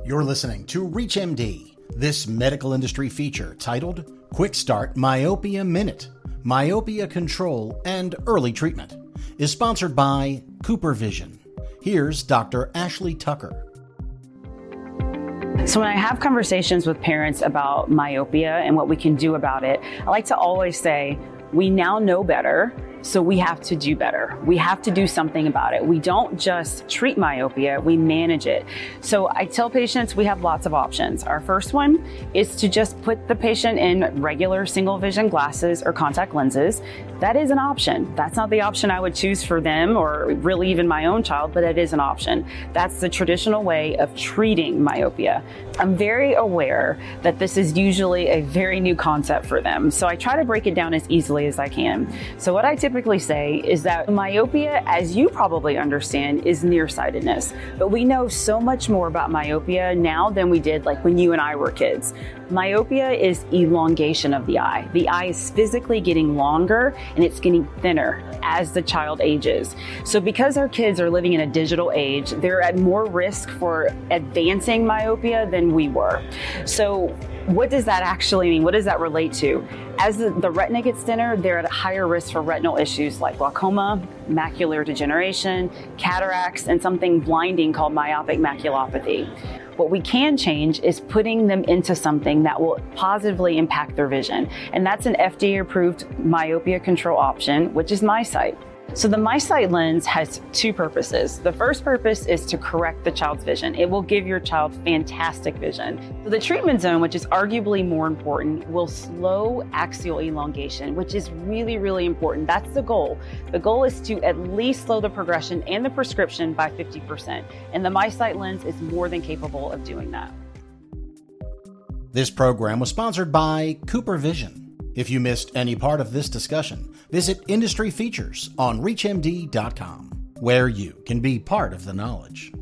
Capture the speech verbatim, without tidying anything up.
You're listening to ReachMD. This medical industry feature titled Quick Start Myopia Minute, Myopia Control and Early Treatment is sponsored by CooperVision. Here's Doctor Ashley Tucker. So when I have conversations with parents about myopia and what we can do about it, I like to always say, we now know better, so we have to do better. We have to do something about it. We don't just treat myopia, we manage it. So I tell patients we have lots of options. Our first one is to just put the patient in regular single vision glasses or contact lenses. That is an option. That's not the option I would choose for them or really even my own child, but it is an option. That's the traditional way of treating myopia. I'm very aware that this is usually a very new concept for them, so I try to break it down as easily as I can. So what I typically say is that myopia, as you probably understand, is nearsightedness. But we know so much more about myopia now than we did like when you and I were kids. Myopia is elongation of the eye. The eye is physically getting longer and it's getting thinner as the child ages. So because our kids are living in a digital age, they're at more risk for advancing myopia than we were. So what does that actually mean? What does that relate to? As the, the retina gets thinner, they're at a higher risk for retinal issues like glaucoma, macular degeneration, cataracts, and something blinding called myopic maculopathy. What we can change is putting them into something that will positively impact their vision. And that's an F D A-approved myopia control option, which is MiSight. So the MiSight lens has two purposes. The first purpose is to correct the child's vision. It will give your child fantastic vision. So the treatment zone, which is arguably more important, will slow axial elongation, which is really, really important. That's the goal. The goal is to at least slow the progression and the prescription by fifty percent. And the MiSight lens is more than capable of doing that. This program was sponsored by CooperVision. If you missed any part of this discussion, visit Industry Features on reach M D dot com, where you can be part of the knowledge.